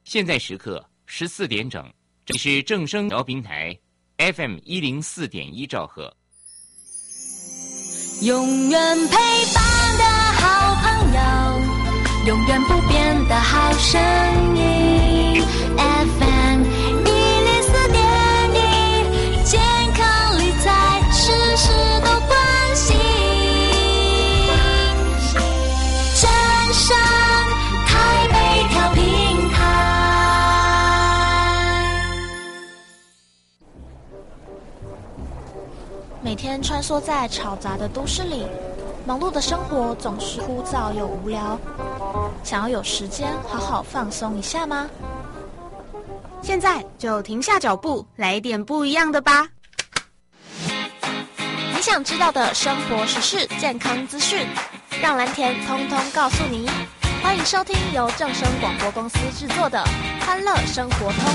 现在时刻14点整，这里是正声调频台 FM104.1兆赫。 永远陪伴的好朋友，永远不变的好声音 FM104.1，健康理财事事都关心，正声台北调频台。每天穿梭在吵杂的都市里，忙碌的生活总是枯燥又无聊，想要有时间好好放松一下吗？ 现在就停下脚步，来一点不一样的吧！ 你想知道的生活时事、健康资讯，让蓝田通通告诉你。欢迎收听由正声广播公司制作的《欢乐生活通》。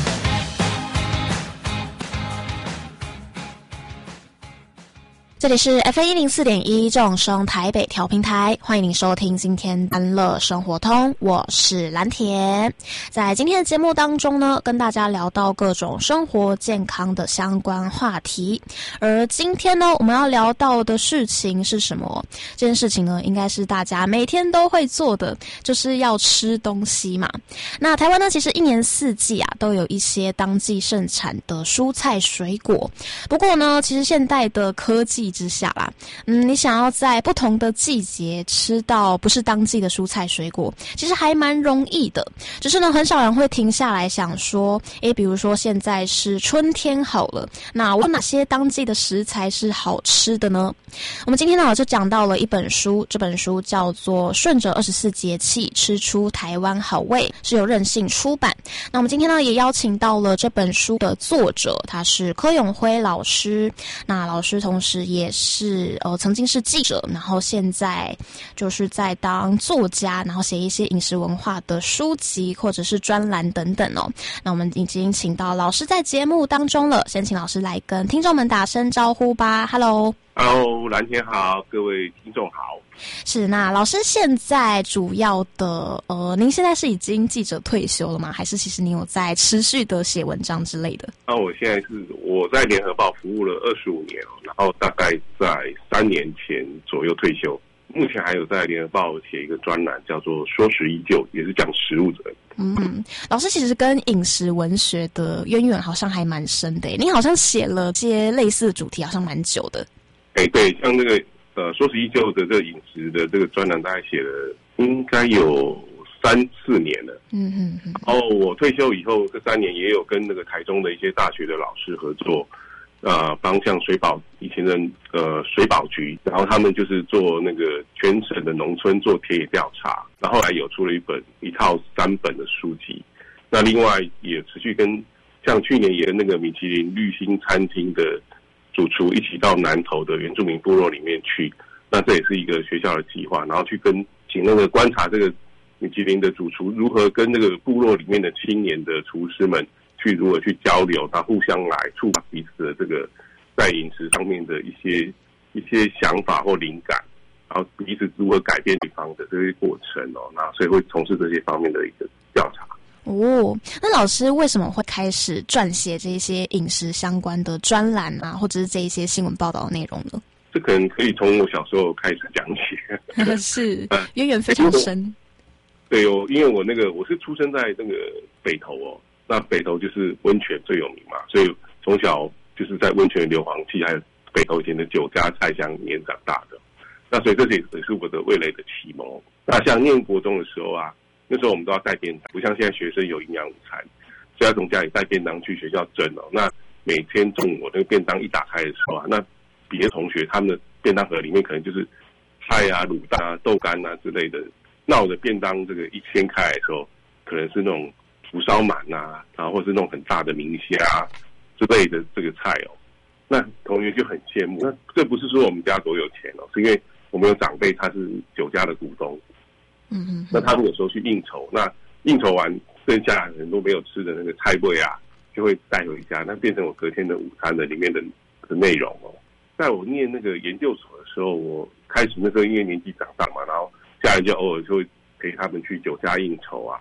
这里是 FM104.1 正声台北调频台，欢迎您收听今天欢乐生活通，我是蓝田。在今天的节目当中呢，跟大家聊到各种生活健康的相关话题。而今天呢，我们要聊到的事情是什么？这件事情呢，应该是大家每天都会做的，就是要吃东西嘛。那台湾呢，其实一年四季啊，都有一些当季盛产的蔬菜水果。不过呢，其实现代的科技之下啦，你想要在不同的季节吃到不是当季的蔬菜水果，其实还蛮容易的。只是呢，很少人会停下来想说，比如说现在是春天好了，那我有哪些当季的食材是好吃的呢？我们今天呢就讲到了一本书，这本书叫做《顺着24节气吃出台湾好味》，是由任性出版。那我们今天呢也邀请到了这本书的作者，他是柯永辉老师。那老师同时也是曾经是记者，然后现在就是在当作家，然后写一些饮食文化的书籍或者是专栏等等哦。那我们已经请到老师在节目当中了，先请老师来跟听众们打声招呼吧。Hello， 蓝天好，各位听众好。 是，那老师现在主要的您现在是已经记者退休了吗？还是其实你有在持续的写文章之类的？ 我现在我在联合报服务了25年，然后大概在3年前左右退休。目前还有在联合报写一个专栏，叫做说食依旧，也是讲食物的。 老师其实跟饮食文学的渊源好像还蛮深的，您好像写了些类似的主题，好像蛮久的。 对，像这个说食依旧的这个饮食的这个专栏，大概写了应该有3-4年了。然后我退休以后这3年也有跟那个台中的一些大学的老师合作，帮像以前的水保局，然后他们就是做那个全省的农村做田野调查，然后后来有出了一套3本的书籍。那另外也持续跟像去年也跟那个米其林绿星餐厅的主厨一起到南投的原住民部落里面去，那这也是一个学校的计划，然后去请那个观察这个米其林的主厨如何跟那个部落里面的青年的厨师们如何去交流，然后互相来触发彼此的这个在饮食上面的一些想法或灵感，然后彼此如何改变对方的这些过程那所以会从事这些方面的一个调查。 那老师为什么会开始撰写这些饮食相关的专栏啊，或者是这一些新闻报道的内容呢？ 这可能可以从我小时候开始讲起。 是，渊源非常深。 对因为我是出生在那个北投那北投就是温泉最有名嘛，所以从小就是在温泉硫磺气还有北投以前的酒家菜香里面长大的。那所以这也是我的味蕾的启蒙。那像念国中的时候啊，那时候我们都要带便当，不像现在学生有营养午餐，所以要从家里带便当去学校蒸那每天中午我那个便当一打开的时候那别的同学他们的便当盒里面可能就是菜啊、卤蛋啊、豆干啊之类的，那我的便当这个一掀开来的时候，可能是那种蒲烧鳗啊，然后或是那种很大的明虾之类的这个菜那同学就很羡慕。那这不是说我们家多有钱是因为我们有长辈他是酒家的股东。那他们有时候去应酬，那应酬完剩下很多没有吃的那个菜味啊，就会带回家，那变成我隔天的午餐的里面的内容在我念那个研究所的时候，我开始那时候因为年纪长大嘛，然后家人就偶尔就会陪他们去酒家应酬啊，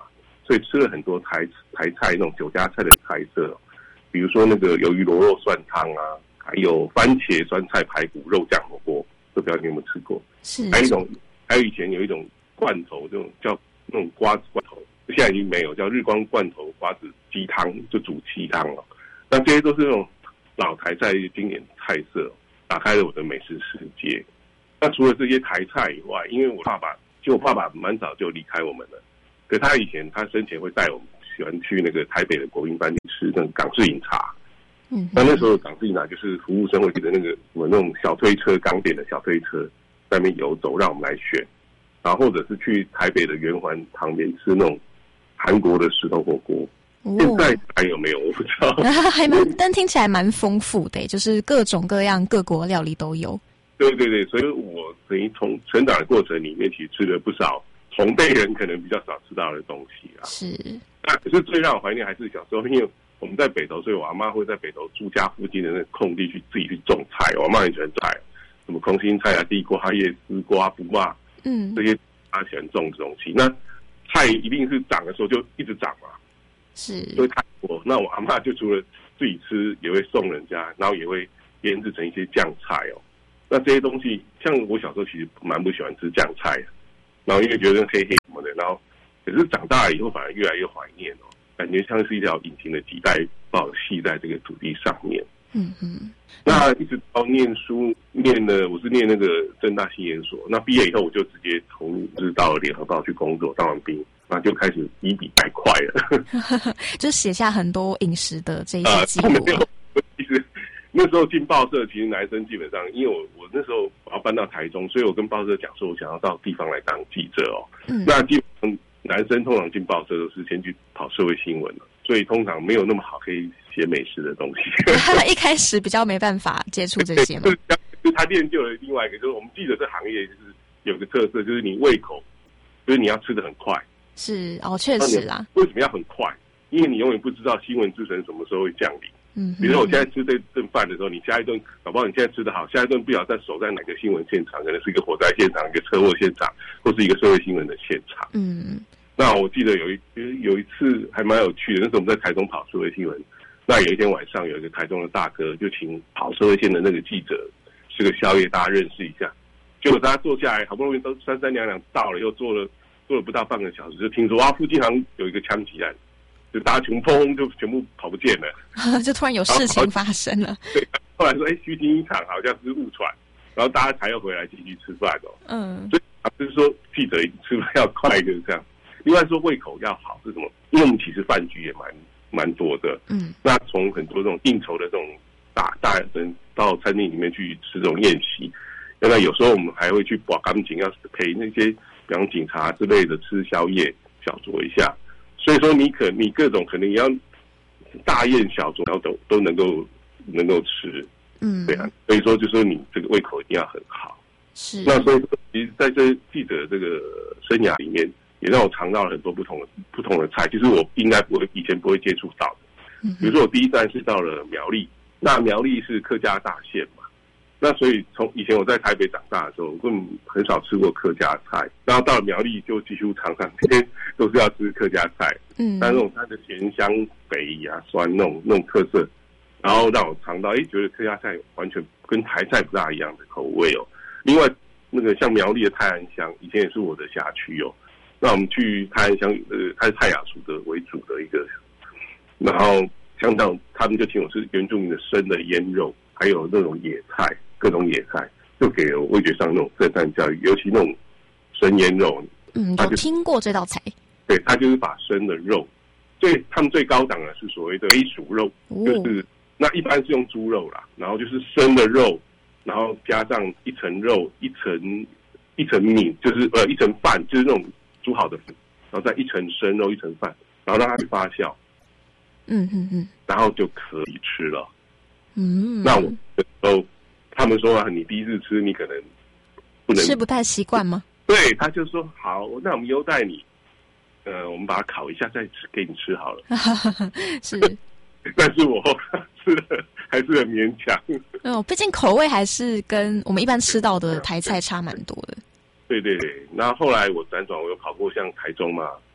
所以吃了很多台菜那种酒家菜的菜色，比如说那个鱿鱼螺肉蒜汤啊，还有番茄酸菜排骨肉酱火锅，不知道你有没有吃过？ 是。 还有以前有一种罐头，这种叫那种瓜子罐头，现在已经没有，叫日光罐头瓜子鸡汤，就煮鸡汤了。那这些都是那种老台菜经典菜色，打开了我的美食世界。那除了这些台菜以外，因为我爸爸蛮早就离开我们了，可他以前他生前会带我们喜欢去那个台北的国宾饭店吃那种港式饮茶。那时候港式饮茶就是服务生会记得那个我那种小推车，港点的小推车在那边游走，让我们来选。然后或者是去台北的圆环旁边吃那种韩国的石头火锅。现在还有没有我不知道。 但听起来蛮丰富的，就是各种各样各国料理都有。 对对对，所以我等于从成长的过程里面，其实吃了不少同辈人可能比较少吃到的东西啊。 是。 那可是最让我怀念还是小时候，因为我们在北投，所以我阿妈会在北投住家附近的那个空地去自己去种菜。我阿妈很喜欢种菜，什么空心菜啊、地瓜叶、丝瓜、不辣，这些她喜欢种这东西。那菜一定是长的时候就一直长嘛， 是， 所以太多。那我阿妈就除了自己吃，也会送人家，然后也会腌制成一些酱菜哦。那这些东西，像我小时候其实蛮不喜欢吃酱菜的，然后因为觉得黑黑什么的，然后可是长大了以后反而越来越怀念哦，感觉像是一条隐形的脐带把我系在这个土地上面。那一直到念书，我是念那个政大新研所，那毕业以后我就直接就是到了联合报去工作，当完兵，然后就开始一笔带快了， 就写下很多饮食的这一些记录。 其实那时候进报社，其实男生基本上，因为我那时候我要搬到台中，所以我跟报社讲说，我想要到地方来当记者哦。那基本上男生通常进报社都是先去跑社会新闻了，所以通常没有那么好可以写美食的东西。 一开始比较没办法接触这些嘛。 就是他练就了另外一个，就是我们记者这行业就是有个特色，就是你胃口，就是你要吃得很快。 是哦，确实啦。 为什么要很快？因为你永远不知道新闻之神什么时候会降临。比如说我现在吃这顿饭的时候，你下一顿搞不好你现在吃得好，下一顿不晓得守在哪个新闻现场，可能是一个火灾现场、一个车祸现场，或是一个社会新闻的现场。那我记得有一次还蛮有趣的，那时候我们在台中跑社会新闻，那有一天晚上有一个台中的大哥就请跑社会线的那个记者吃个宵夜，大家认识一下。结果大家坐下来，好不容易都三三两两到了，又坐了不到半个小时，就听说附近好像有一个枪击案。就大家就全部跑不见了， 就突然有事情发生了。 对，后来说虚惊一场，好像是误传，然后大家才要回来继续吃饭哦。所以就是说记者吃饭要快，就是这样。另外说胃口要好是什么？因为我们其实饭局也蛮多的。那从很多这种应酬的这种大人到餐厅里面去吃这种宴席，那有时候我们还会去把钢琴，要陪那些比方警察之类的吃宵夜，小酌一下。所以说你各种可能也要大宴小酌，然后都能够吃，对啊。所以说就是说你这个胃口一定要很好。 是。那所以说，其实在这记者这个生涯里面，也让我尝到了很多不同的菜，就是我应该以前不会接触到的。比如说我第一站是到了苗栗，那苗栗是客家大县嘛。那所以从以前我在台北长大的时候，我根本很少吃过客家菜，然后到了苗栗就几乎常天都是要吃客家菜。但那种它的咸香北啊酸那种特色，然后让我尝到，觉得客家菜完全跟台菜不大一样的口味哦。另外那个像苗栗的泰安乡，以前也是我的辖区哦。那我们去泰安乡，它是泰雅族的为主的一个，然后像到他们就请我吃原住民的生的腌肉，还有那种野菜。各种野菜就给了我味觉上那种震撼教育，尤其那种生腌肉。 有听过这道菜？ 对，它就是把生的肉，他们最高档的是所谓的飞熟肉，就是那一般是用猪肉啦，然后就是生的肉，然后加上一层肉，一层米，就是一层饭，就是那种煮好的粉，然后再一层生肉，一层饭，然后让它去发酵，然后就可以吃了。那我有时候他们说你第一次吃，你可能不能吃不太习惯吗？ 对，他就说好，那我们优待你，我们把它烤一下再给你吃好了。 是， 但是我吃的还是很勉强。 毕竟口味还是跟我们一般吃到的台菜差蛮多的。 对对对，那后来我辗转，我有跑过像台中嘛，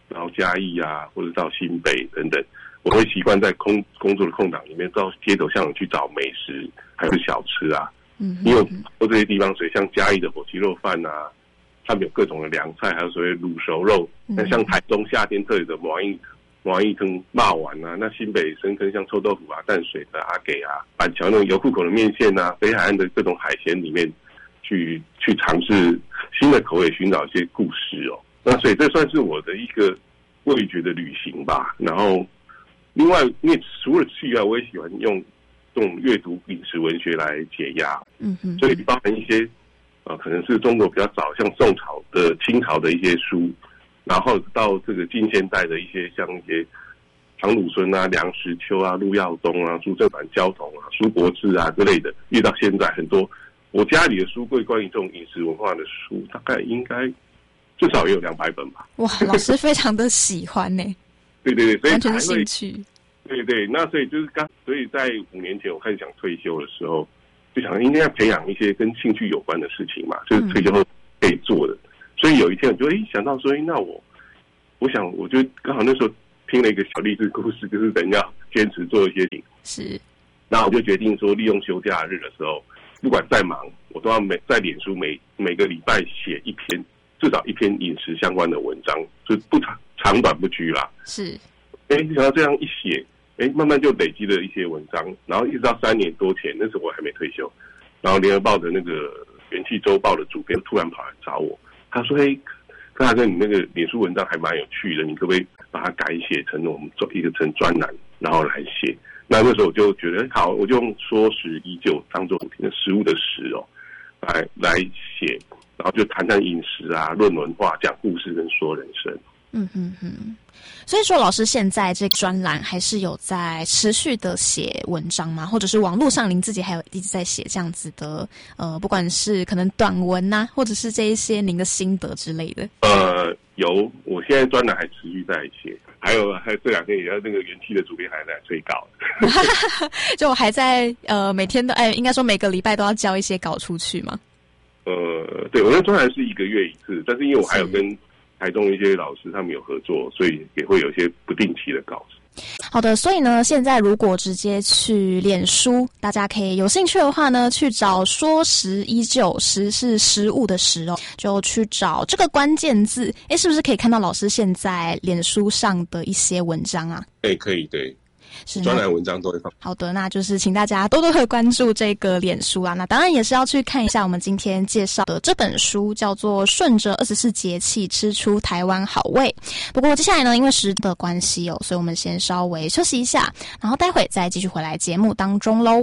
然后嘉义啊，或者到新北等等，我会习惯在工作的空档里面到街头巷去找美食，还有小吃啊。因为我这些地方，所以像嘉义的火鸡肉饭啊，他们有各种的凉菜，还有所谓卤熟肉。那像台中夏天特有的麻薏汤、肉丸啊，那新北深坑像臭豆腐啊、淡水的阿给啊，板桥那种油库口的面线啊，北海岸的各种海鲜里面去尝试新的口味，寻找一些故事哦。那所以这算是我的一个味觉的旅行吧。然后另外，因为除了吃以外，我也喜欢用这种阅读饮食文学来解压。所以包含一些可能是中国比较早，像宋朝的、清朝的一些书，然后到这个近现代的一些像一些唐鲁孙啊、梁实秋啊、陆耀东啊、朱正版交通啊、苏国志啊之类的，遇到现在很多我家里的书柜关于这种饮食文化的书，大概应该至少也有200本吧。 哇，老师非常的喜欢呢。 对对对，所以完全是兴趣。 对对，那所以就是所以在5年前我开始想退休的时候，就想应该要培养一些跟兴趣有关的事情嘛，就是退休后可以做的。所以有一天我就想到说，那我想我就刚好那时候听了一个小励志故事，就是人要坚持做一些事情。 是。 那我就决定说，利用休假日的时候，不管再忙，我都要在脸书每个礼拜写一篇，至少一篇饮食相关的文章，就是不长短不拘啦。 是。 想到这样一写，慢慢就累积了一些文章，然后一直到3年多前，那时候我还没退休，然后联合报的那个元气周报的主编突然跑来找我，他说：“克大哥，你那个脸书文章还蛮有趣的，你可不可以把它改写成我们做一个成专栏，然后来写？”那时候我就觉得好，我就用说食依旧当做食物的食哦，来写，然后就谈谈饮食啊，论文化，讲故事跟说人生。 所以说老师现在这个专栏还是有在持续的写文章吗？或者是网络上您自己还有一直在写这样子的不管是可能短文啊，或者是这一些您的心得之类的？ 有，我现在专栏还持续在写，还有这2天也要那个元气的主编还在催稿， 就还在每天都应该说每个礼拜都要交一些稿出去吗？ 对，我那专栏是1个月1次，但是因为我还有跟台中一些老师他们有合作，所以也会有一些不定期的稿子。 好的，所以呢，现在如果直接去脸书，大家可以有兴趣的话呢，去找说食依旧，食是食物的食哦，就去找这个关键字，是不是可以看到老师现在脸书上的一些文章啊？ 可以，对。专栏文章都会放。 好的，那就是请大家多多会关注这个脸书啊。那当然也是要去看一下我们今天介绍的这本书，叫做《顺着24节气吃出台湾好味》。不过接下来呢，因为时的关系所以我们先稍微休息一下，然后待会再继续回来节目当中喽。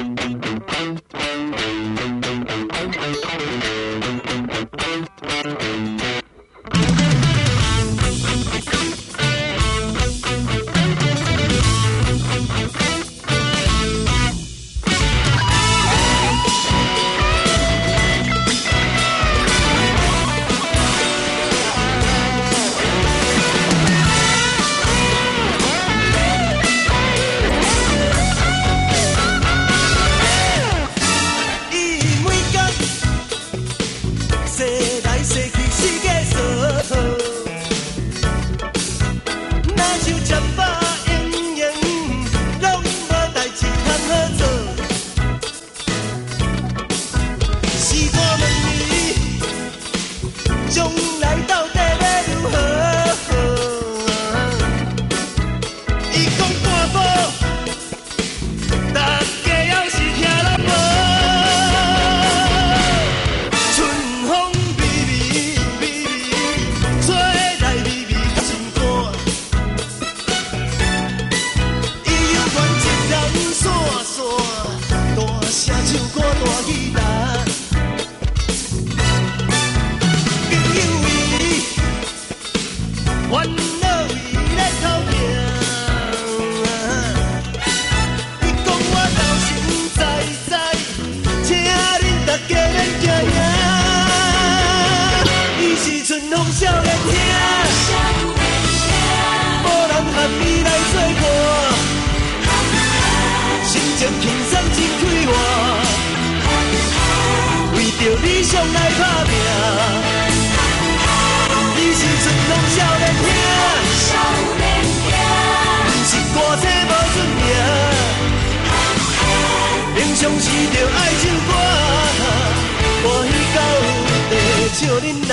理想来打拼，你是春风少年兄。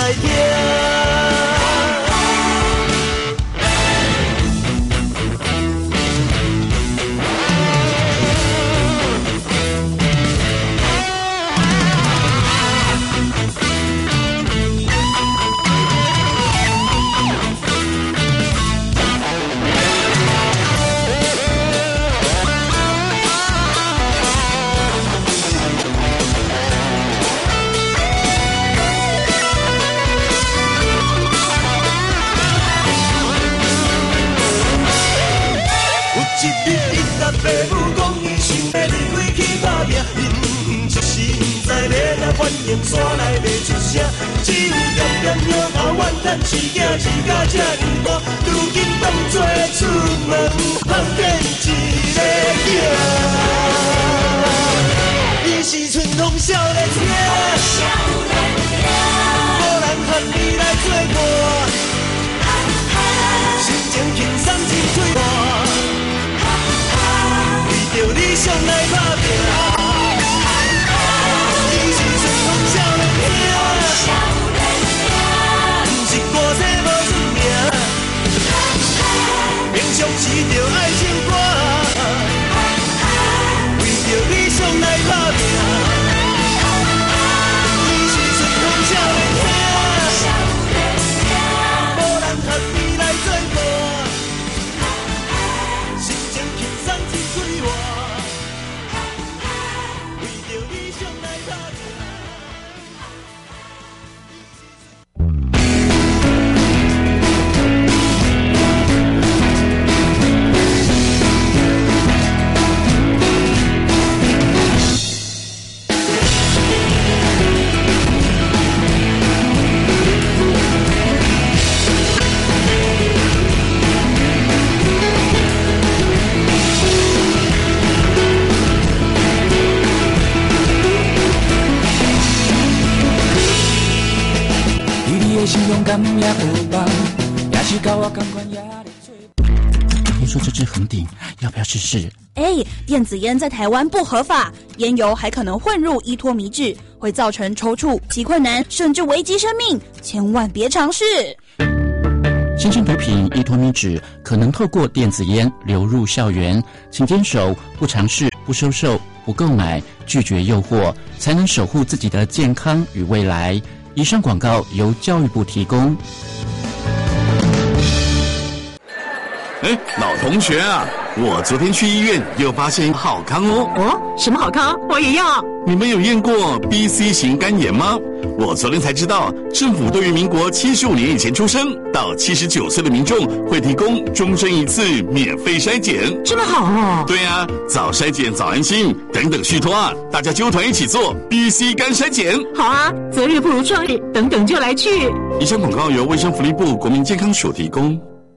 来听。爸母讲伊想要离开去打拼，因一时不知要哪反应，山内袂出声，只有点点向后怨叹，是囝饲甲这呢大，如今当作出门旁边一个囝。伊是春风少年兄，无人和你来作伴，心情轻松真快活。为着理想来打拼，伊是春风少年兄，不是歌星无出名，平常时就爱唱歌，为着理想来打拼，伊是春风少年兄，无人和你来作伴，心情轻松真快活。 听说这支横顶，要不要试试？ 电子烟在台湾不合法，烟油还可能混入依托米脂，会造成抽搐、吸困难，甚至危及生命，千万别尝试。 新型毒品依托米脂可能透过电子烟流入校园，请坚守不尝试、不收受、不购买，拒绝诱惑，才能守护自己的健康与未来。以上广告由教育部提供。 老同学啊，我昨天去医院又发现好康哦。 什么好康？我也要。 你们有验过 BC 型肝炎吗？我昨天才知道，政府对于民国75年以前出生到79岁的民众会提供终身一次免费筛检。 这么好哦？ 对啊，早筛检早安心，等等续托啊，大家纠团一起做 BC 肝筛检。 好啊，择日不如撞日，等等就来去。 以上广告由卫生福利部国民健康署提供。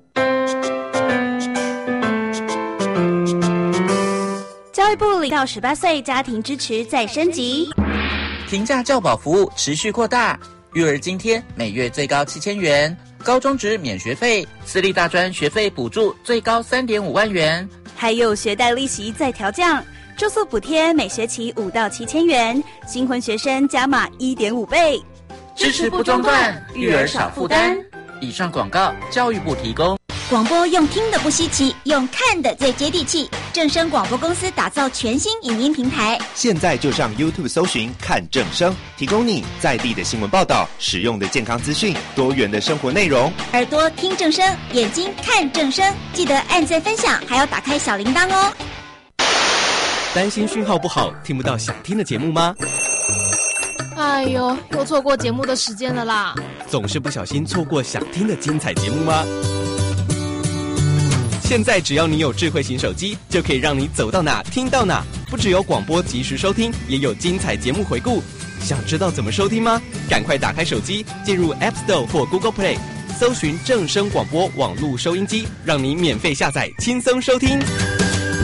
教育部0到18岁家庭支持再升级， 平价教保服务持续扩大，育儿津贴每月最高7000元，高中职免学费，私立大专学费补助最高3.5万元， 还有学贷利息再调降，住宿补贴每学期5到7000元，新婚学生加码1.5倍， 支持不中断，育儿少负担。以上广告教育部提供。 广播用听的不稀奇，用看的最接地气。正声广播公司打造全新影音平台， 现在就上 YouTube 搜寻看正声，提供你在地的新闻报道、实用的健康资讯、多元的生活内容。 耳朵听正声，眼睛看正声，记得按赞分享，还要打开小铃铛哦。 担心讯号不好，听不到想听的节目吗？ 哎呦，又错过节目的时间了啦！ 总是不小心错过想听的精彩节目吗？现在只要你有智慧型手机，就可以让你走到哪听到哪，不只有广播及时收听，也有精彩节目回顾。想知道怎么收听吗？赶快打开手机，进入 App Store 或 Google Play， 搜寻正声广播网络收音机，让你免费下载，轻松收听。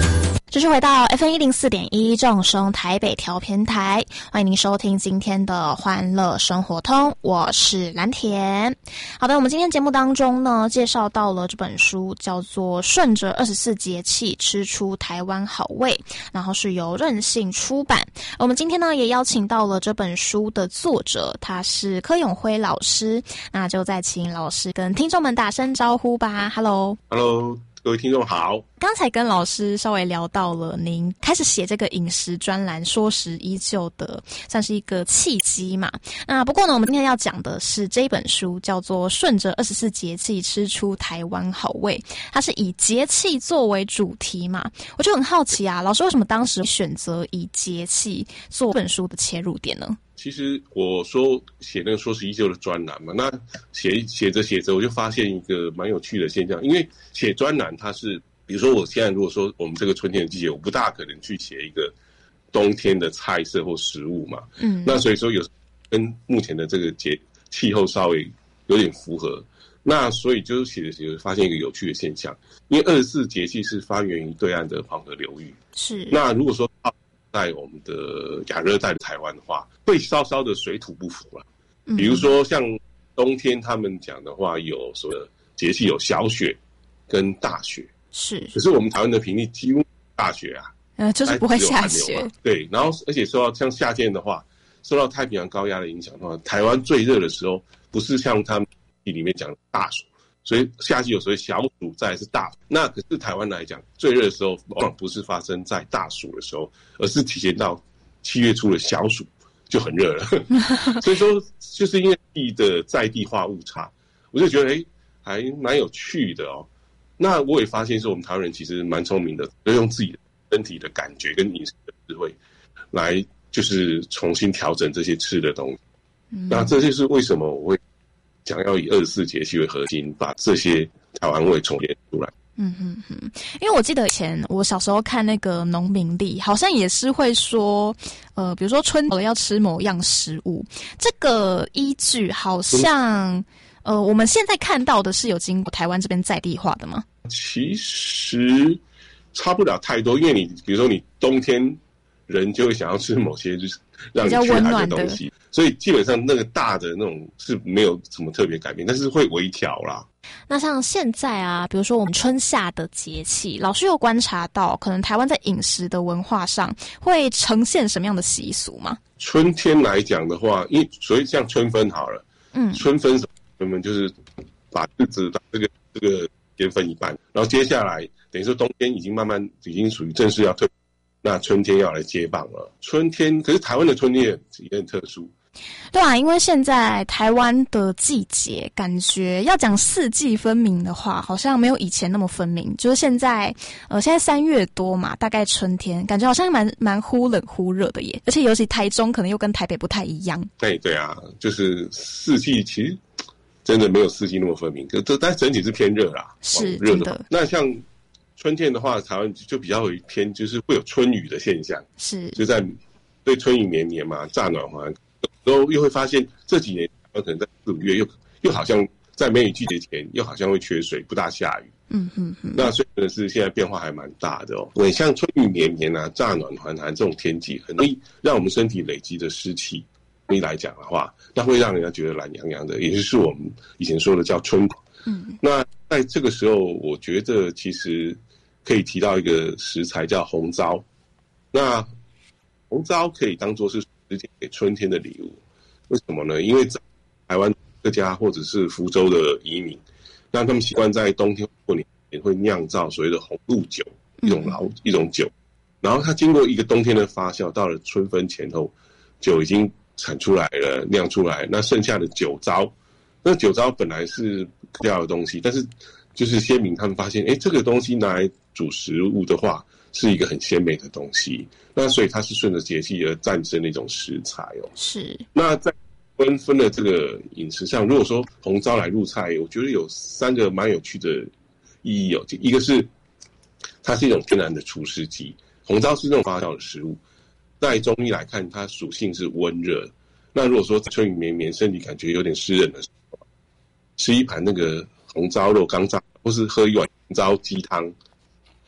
继续回到 FM104.1 正声台北调频台，欢迎您收听今天的欢乐生活通，我是蓝田。好的，我们今天节目当中呢，介绍到了这本书叫做《顺着24节气吃出台湾好味》，然后是由任性出版。我们今天呢也邀请到了这本书的作者，他是柯永辉老师，那就再请老师跟听众们打声招呼吧。 Hello， 各位听众好。 刚才跟老师稍微聊到了您开始写这个饮食专栏说食依旧的算是一个契机嘛。那不过呢，我们今天要讲的是这本书叫做《顺着24节气吃出台湾好味》，它是以节气作为主题嘛。我就很好奇啊，老师为什么当时选择以节气做本书的切入点呢？ 其实我说写那个说食依旧的专栏嘛，那写着我就发现一个蛮有趣的现象，因为写专栏它是，比如说我现在如果说我们这个春天的季节，我不大可能去写一个冬天的菜色或食物嘛，那所以说有跟目前的这个气候稍微有点符合，那所以就写着写着发现一个有趣的现象，因为24节气是发源于对岸的黄河流域， 是， 那如果说在我们的亚热带的台湾的话，会稍稍的水土不服了。比如说像冬天他们讲的话，有所谓的节气有小雪跟大雪， 是。 可是我们台湾的平地几乎大雪啊， 就是不会下雪。 对，然后而且受到像夏天的话，受到太平洋高压的影响的话，台湾最热的时候不是像他们里面讲的大暑。所以夏季有所谓小暑，再来是大暑。那可是台湾来讲，最热的时候往往不是发生在大暑的时候，而是提前到7月初的小暑就很热了。所以说，就是因为地的在地化误差，我就觉得还蛮有趣的哦。那我也发现说，我们台湾人其实蛮聪明的，就用自己的身体的感觉跟饮食的智慧，来就是重新调整这些吃的东西。那这就是为什么我会想要以24节气为核心，把这些台湾味重现出来。 因为我记得以前我小时候看那个农民历，好像也是会说，比如说春到了要吃某样食物，这个依据好像，我们现在看到的是有经过台湾这边在地化的吗？ 其实差不了太多，因为你比如说你冬天人就会想要吃某些就是让你驱寒的东西，所以基本上那个大的那种是没有什么特别改变，但是会微调啦。 那像现在啊，比如说我们春夏的节气，老师有观察到可能台湾在饮食的文化上会呈现什么样的习俗吗？ 春天来讲的话，因为所以像春分好了，春分就是把日子到这个年分一半，然后接下来等于说冬天已经慢慢已经属于正式要退，那春天要来接棒了。春天可是台湾的春天也很特殊。 对啊，因为现在台湾的季节感觉要讲四季分明的话，好像没有以前那么分明。就是现在3月多嘛，大概春天，感觉好像蛮忽冷忽热的耶。而且尤其台中可能又跟台北不太一样。 对啊，就是四季其实真的没有四季那么分明，但整体是偏热啦， 是热的。 那像春天的话，台湾就比较有偏，就是会有春雨的现象， 是就在对春雨绵绵嘛，乍暖还。然后又会发现这几年可能在4、5月又好像在梅雨季节前又好像会缺水，不大下雨。那所以真的是现在变化还蛮大的哦。对，像春雨绵绵啊、乍暖还寒这种天气，很容易让我们身体累积的湿气来讲的话，那会让人家觉得懒洋洋的，也就是我们以前说的叫春狂。那在这个时候，我觉得其实可以提到一个食材叫红糟。那红糟可以当作是给春天的礼物，为什么呢？因为台湾客家或者是福州的移民，那他们习惯在冬天过年也会酿造所谓的红露酒，一种酒，然后它经过一个冬天的发酵，到了春分前后，酒已经产出来了，酿出来，那剩下的酒糟，那酒糟本来是客家的东西，但是就是先民他们发现，这个东西拿来煮食物的话，是一个很鲜美的东西，那所以它是顺着节气而诞生的一种食材哦。 是。那在分的这个饮食上，如果说红糟来入菜，我觉得有3个蛮有趣的意义哦。一个是它是一种天然的除湿机，红糟是那种发酵的食物，在中医来看，它属性是温热。那如果说春雨绵绵，身体感觉有点湿冷的时候，吃一盘那个红糟肉刚炸，或是喝一碗红糟鸡汤。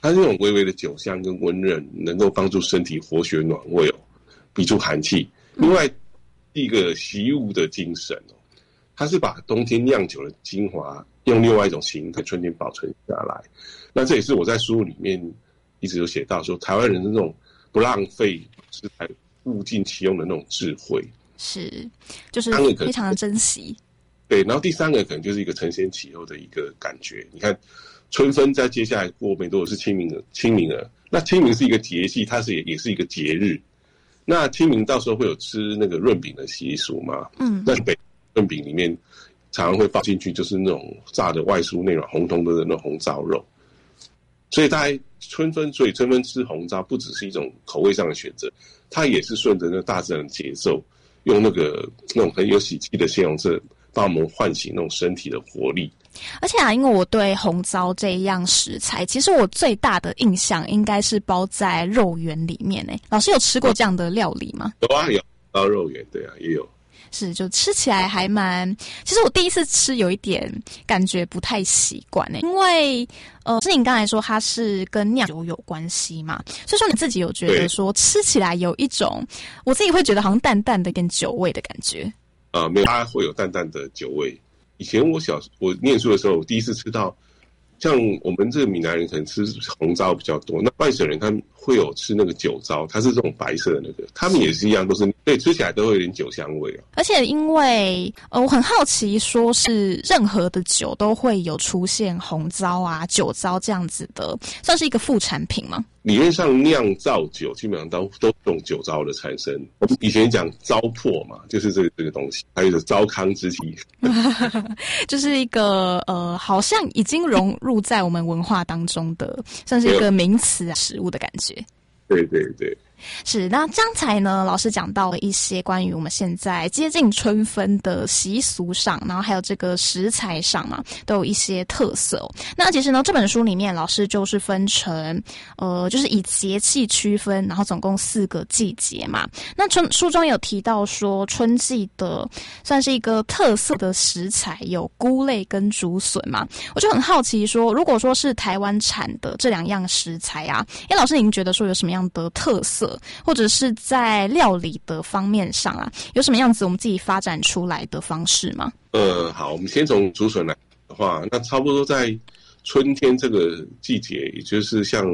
它那种微微的酒香跟温润，能够帮助身体活血暖胃哦，逼出寒气。另外，一个习物的精神哦，它是把冬天酿酒的精华用另外一种形态春天保存下来。那这也是我在书里面一直有写到说，台湾人的那种不浪费食材、物尽其用的那种智慧， 是就是非常的珍惜。 对，然后第三个可能就是一个承先启后的一个感觉。你看，春分在接下来过没多久是清明了。那清明是一个节气，它也是一个节日。那清明到时候会有吃那个润饼的习俗嘛？那北润饼里面常常会放进去，就是那种炸的外酥内软、红彤的那种红糟肉。所以春分吃红糟不只是一种口味上的选择，它也是顺着那大自然的节奏，用那种很有喜气的形容词，帮我们唤醒那种身体的活力。 而且因为我对红糟这一样食材，其实我最大的印象应该是包在肉圆里面诶。老师有吃过这样的料理吗？ 有啊，有包肉圆，对啊，也有。 是，就吃起来还蛮……其实我第一次吃有一点感觉不太习惯诶，因为是你刚才说它是跟酿酒有关系嘛，所以说你自己有觉得说吃起来有一种，我自己会觉得好像淡淡的一点酒味的感觉。 没有，它会有淡淡的酒味。以前我念书的时候，我第一次吃到，像我们这个闽南人可能吃红糟比较多，那外省人他们会有吃那个酒糟，它是这种白色的那个，他们也是一样，都是对，吃起来都会有点酒香味啊。 而且因为我很好奇，说是任何的酒都会有出现红糟啊、酒糟这样子的，算是一个副产品吗？ 理论上酿造酒基本上都用酒糟的产生。我们以前讲糟粕嘛，就是这个东西，还有糟糠之体， 就是一个好像已经融入在我们文化当中的，算是一个名词啊，食物的感觉。 对对对。 是，那刚才呢，老师讲到了一些关于我们现在接近春分的习俗上，然后还有这个食材上嘛，都有一些特色哦。那其实呢，这本书里面老师就是分成就是以节气区分，然后总共4个季节嘛。那书中有提到说，春季的算是一个特色的食材有菇类跟竹笋嘛。我就很好奇说，如果说是台湾产的这2样食材啊，老师您觉得说有什么样的特色？或者是在料理的方面上啊，有什么样子我们自己发展出来的方式吗？ 好，我们先从竹笋来的话，那差不多在春天这个季节，也就是像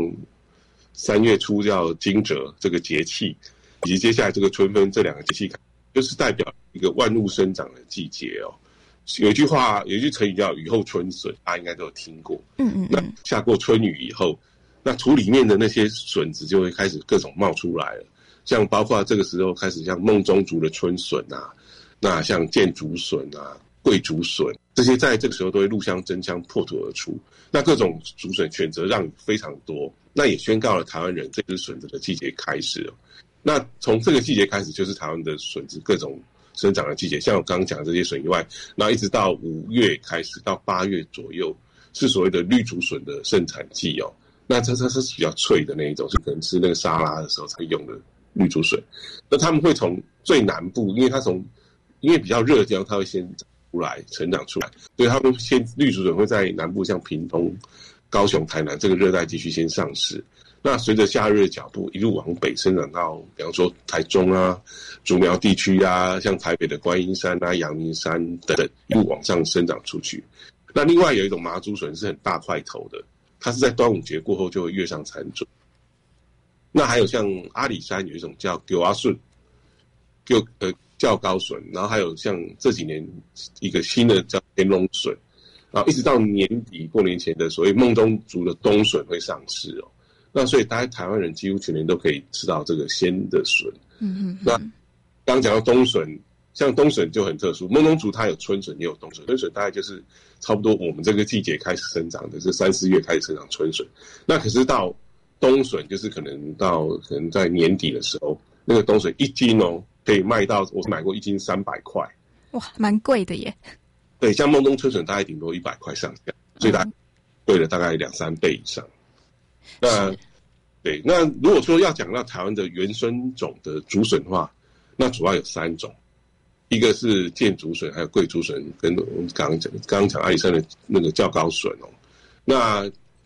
3月初叫惊蛰这个节气，以及接下来这个春分这2个节气，就是代表一个万物生长的季节哦。有一句成语叫雨后春笋，大家应该都有听过。那下过春雨以后，那土里面的那些笋子就会开始各种冒出来了，像包括这个时候开始像孟宗竹的春笋啊，那像箭竹笋啊、桂竹笋，这些在这个时候都会入乡争相破土而出。那各种竹笋选择让非常多，那也宣告了台湾人这只笋子的季节开始了。那从这个季节开始，就是台湾的笋子各种生长的季节，像我刚刚讲的这些笋以外，然后一直到5月开始到8月左右，是所谓的绿竹笋的盛产季哦。那它是比较脆的那一种，是可能吃那个沙拉的时候才用的绿竹笋。那他们会从最南部，因为比较热的地方，它会先成长出来，所以他们绿竹笋会在南部，像屏东、高雄、台南这个热带地区先上市。那随着夏日的脚步一路往北生长到，比方说台中啊、竹苗地区啊，像台北的观音山啊、阳明山等等，一路往上生长出去。那另外有一种麻竹笋是很大块头的。它是在端午节过后就会跃上餐桌。那还有像阿里山有一种叫九阿笋，叫高笋，然后还有像这几年一个新的叫天龙笋，然后一直到年底过年前的所谓孟宗竹的冬笋会上市哦。那所以大家台湾人几乎全年都可以吃到这个鲜的笋。那刚讲到冬笋，像冬笋就很特殊，孟宗竹它有春笋也有冬笋，春笋大概就是差不多我们这个季节开始生长的，是3、4月开始生长春笋。那可是到冬笋，就是可能在年底的时候，那个冬笋1斤哦，可以卖到我买过1斤300块， 哇，蛮贵的耶。 对，像孟宗春笋大概顶多100块上下，所以大概贵了大概2-3倍以上。那对，那如果说要讲到台湾的原生种的竹笋的话，那主要有3种。一个是箭竹笋，还有桂竹笋，跟我们刚刚讲阿里山的那个叫高笋哦。那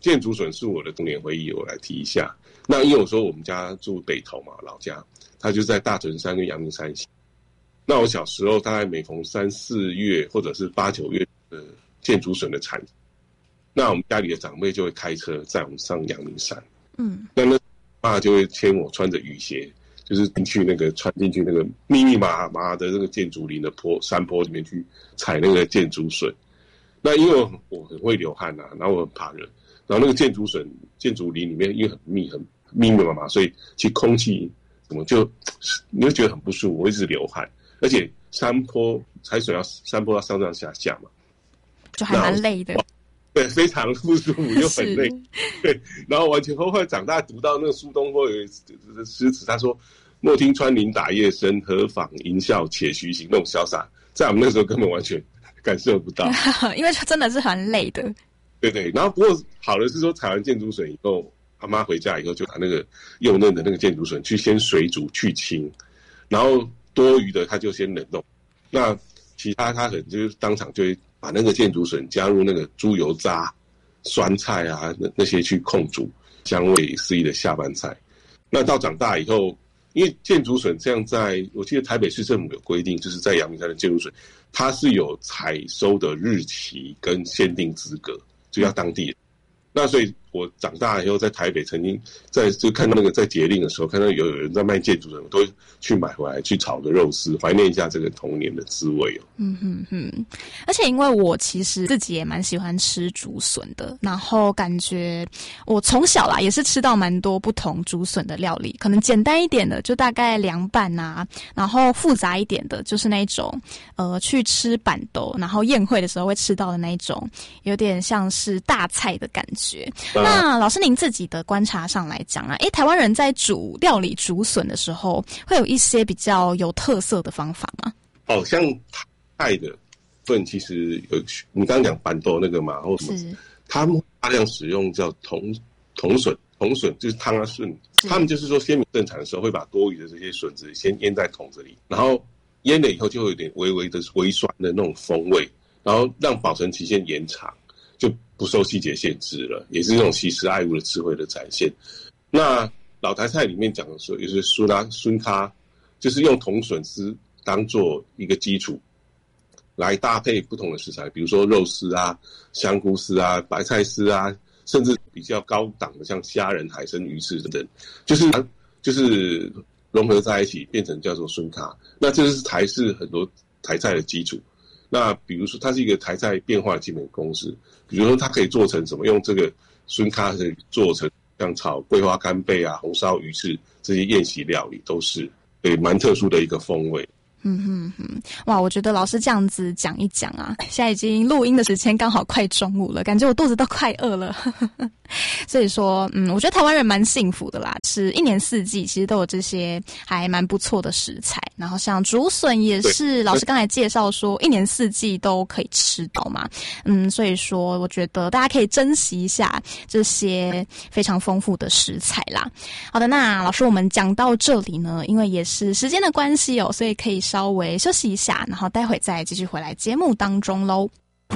箭竹笋是我的童年回忆，我来提一下。那因为我说我们家住北投嘛，老家，它就在大屯山跟阳明山。那我小时候大概每逢3、4月或者是8、9月箭竹笋的产，那我们家里的长辈就会开车载我们上阳明山。那爸就会牵我穿着雨鞋，就是穿进去那个密密麻麻的那个箭竹林的山坡里面去采那个箭竹笋。那因为我很会流汗啊，然后我很怕热，然后那个箭竹林里面因为很密密麻麻，所以其实空气怎么就你会觉得很不舒服，我一直流汗，而且采笋山坡要上上下下嘛， 就还蛮累的。 对，非常不舒服又很累。对，然后完全后来长大读到那个苏东坡有诗词，他说莫听穿林打叶声，何妨吟啸且徐行，那种潇洒，在我们那时候根本完全感受不到。 因为真的是很累的。 对对，然后不过好的是说采完箭竹笋以后，阿妈回家以后就把那个幼嫩的那个箭竹笋去先水煮去腥，然后多余的他就先冷冻，那其他他可能就是当场就会把那个箭竹笋加入那个猪油渣、酸菜啊那些去控煮，香味四溢的下饭菜。那到长大以后，因为箭竹笋这样我记得台北市政府有规定，就是在阳明山的箭竹笋，它是有采收的日期跟限定资格，就要当地人。那所以我长大以后在台北曾经就看到那个在节令的时候，看到有人在卖箭竹笋，我都会去买回来去炒个肉丝，怀念一下这个童年的滋味哦。 而且因为我其实自己也蛮喜欢吃竹笋的，然后感觉我从小啦也是吃到蛮多不同竹笋的料理，可能简单一点的就大概凉拌啊，然后复杂一点的就是那种去吃板豆，然后宴会的时候会吃到的那种有点像是大菜的感觉。那老师您自己的观察上来讲啊，台湾人在料理竹笋的时候会有一些比较有特色的方法吗？ 像菜的份其实有，你刚刚讲板豆那个嘛，或什么，他们大量使用叫铜笋就是汤啊笋，他们就是说先民盛产的时候会把多余的这些笋子先腌在桶子里，然后腌了以后就会有点微微的微酸的那种风味，然后让保存期限延长，就不受季节限制了，也是那种惜食爱物的智慧的展现。那老台菜里面讲的时候，也是笋咖，就是用铜笋丝当做一个基础，来搭配不同的食材，比如说肉丝啊、香菇丝啊、白菜丝啊，甚至比较高档的像虾仁、海参、鱼翅等等，就是融合在一起变成叫做笋咖。那这是台式很多台菜的基础。那比如说它是一个台菜变化的基本公式，比如说它可以做成什么，用这个笋咖可以做成像炒桂花干贝啊、红烧鱼翅这些宴席料理，都是蛮特殊的一个风味。 哇，我觉得老师这样子讲一讲啊，现在已经录音的时间刚好快中午了，感觉我肚子都快饿了。所以说，我觉得台湾人蛮幸福的啦，是一年四季其实都有这些还蛮不错的食材。然后像竹笋也是，老师刚才介绍说一年四季都可以吃到嘛。所以说我觉得大家可以珍惜一下这些非常丰富的食材啦。好的，那老师我们讲到这里呢，因为也是时间的关系哦，所以可以稍微休息一下，然后待会再继续回来节目当中咯。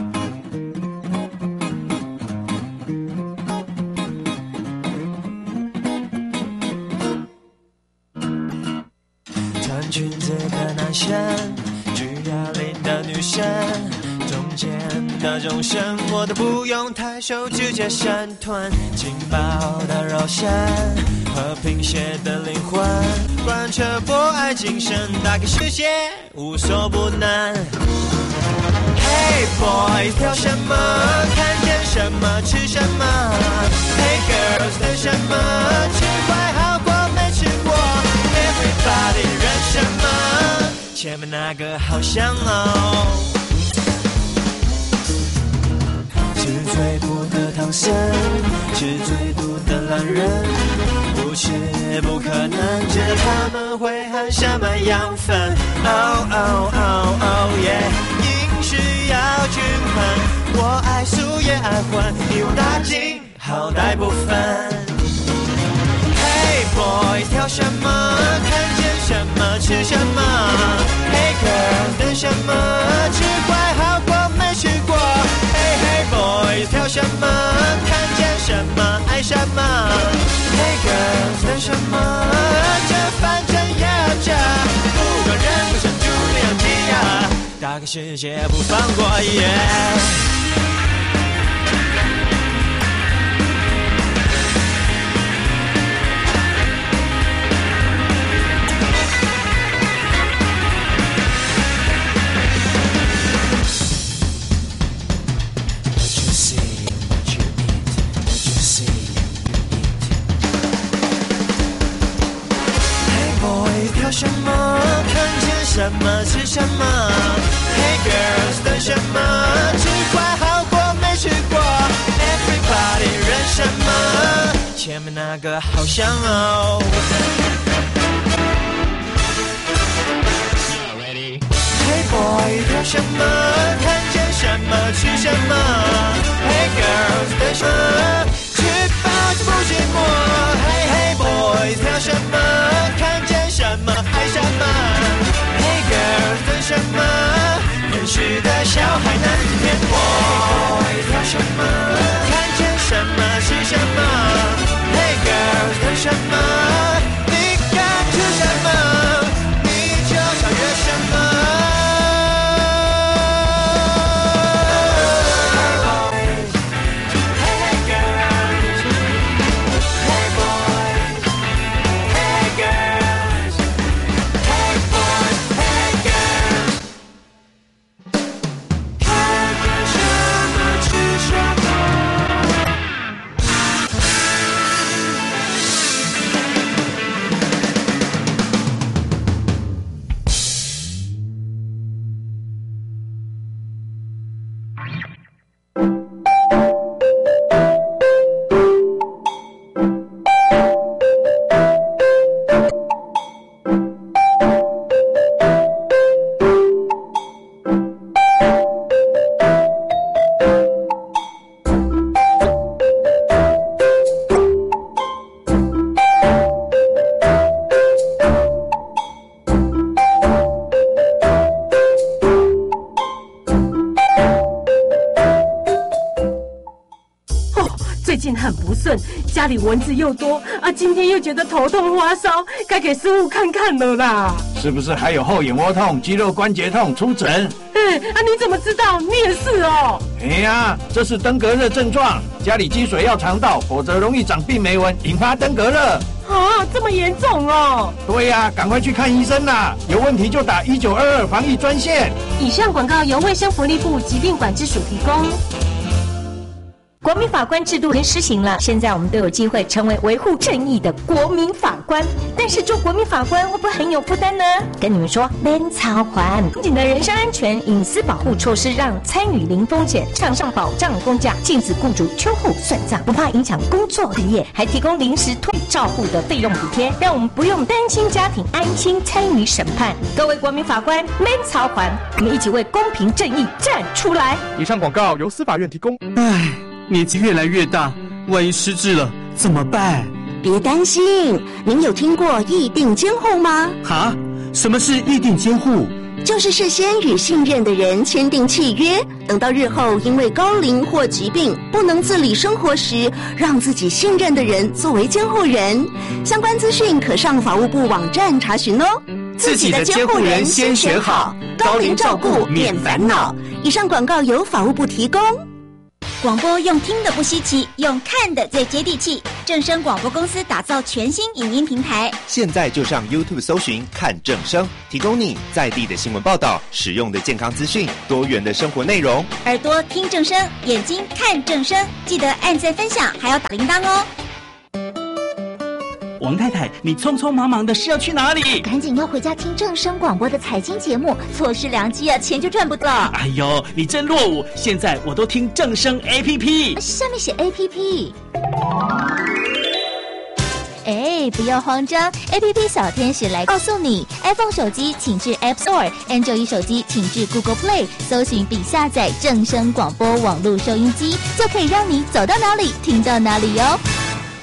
穿裙子的男生，举哑铃的女生，中间的众生我都不用太瘦，直接闪团劲爆的肉身和贫血的灵魂，贯彻博爱精神，打开世界无所不能。Hey boys， 挑什么？看见什么吃什么 ？Hey girls， 等什么？吃坏好过没吃过 ？Everybody， 忍什么？前面那个好香哦。吃最多的唐僧，吃最多的懒人，不吃不可能，知道他们会含什么养分。Oh oh oh oh yeah， 饮食要均衡，我爱素也爱荤，一网打尽，好歹不分。Hey boys， 挑什么？看见什么吃什么 ？Hey girls， 等什么？吃坏好过没吃过。Hey boys， 挑什么？看见什么爱什么？ Hey girls， 等什么？这反正也这，不管人不想就那样挤呀，大开世界不放过，yeah。挑什么？看见什么是什么 ？Hey girls， 等什么？吃坏好过没吃过 ？Everybody 认什么？前面那个好香哦。Hey boy， 挑什么？看见什么吃什么 ？Hey girls， 等什么？吃饱就不寂寞。Hey boy， 挑什么？看见什么爱什么 ？Hey girls， 等什么？认识的小孩难骗我。挑什么？看见什么是什么 ？Hey girls， 等什么？你敢吃什么？你就超越什么？ 很不顺，家里蚊子又多啊，今天又觉得头痛发烧，该给师傅看看了啦。 是不是还有后眼窝痛、肌肉关节痛？出诊。 你怎么知道？你也是哦。 哎呀，这是登革热症状，家里积水要肠道，否则容易长病媒蚊，引发登革热。 啊，这么严重哦？ 对呀，赶快去看医生啦！有问题就打1922防疫专线。 以上广告由卫生福利部疾病管制署提供。 国民法官制度已经施行了，现在我们都有机会成为维护正义的国民法官。但是做国民法官会不会很有负担呢？跟你们说，免操还严谨的人身安全、隐私保护措施，让参与零风险，向上保障公假，禁止雇主秋后算账，不怕影响工作事业，还提供临时托育照护的费用补贴，让我们不用担心家庭，安心参与审判。各位国民法官，免操还，我们一起为公平正义站出来。 以上广告由司法院提供。年纪越来越大，万一失智了怎么办？ 别担心，您有听过议定监护吗？ 哈？什么是议定监护？ 就是事先与信任的人签订契约，等到日后因为高龄或疾病不能自理生活时，让自己信任的人作为监护人。相关资讯可上法务部网站查询哦。 自己的监护人先选好，高龄照顾免烦恼。 以上广告由法务部提供。 广播用听的不稀奇，用看的最接地气。正声广播公司打造全新影音平台， 现在就上 YouTube 搜寻看正声，提供你在地的新闻报道、实用的健康资讯、多元的生活内容。 耳朵听正声，眼睛看正声，记得按赞分享，还要打铃铛哦。 王太太，你匆匆忙忙的是要去哪里？ 赶紧要回家听正声广播的财经节目，错失良机啊，钱就赚不到。 哎呦，你真落伍！现在我都听正声 APP， 下面写 APP。不要慌张 ，APP 小天使来告诉你 ，iPhone 手机请至 App Store，Android 手机请至 Google Play， 搜寻并下载正声广播网络收音机，就可以让你走到哪里听到哪里哟。